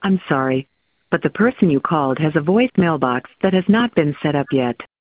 I'm sorry, but the person you called has a voicemail box that has not been set up yet.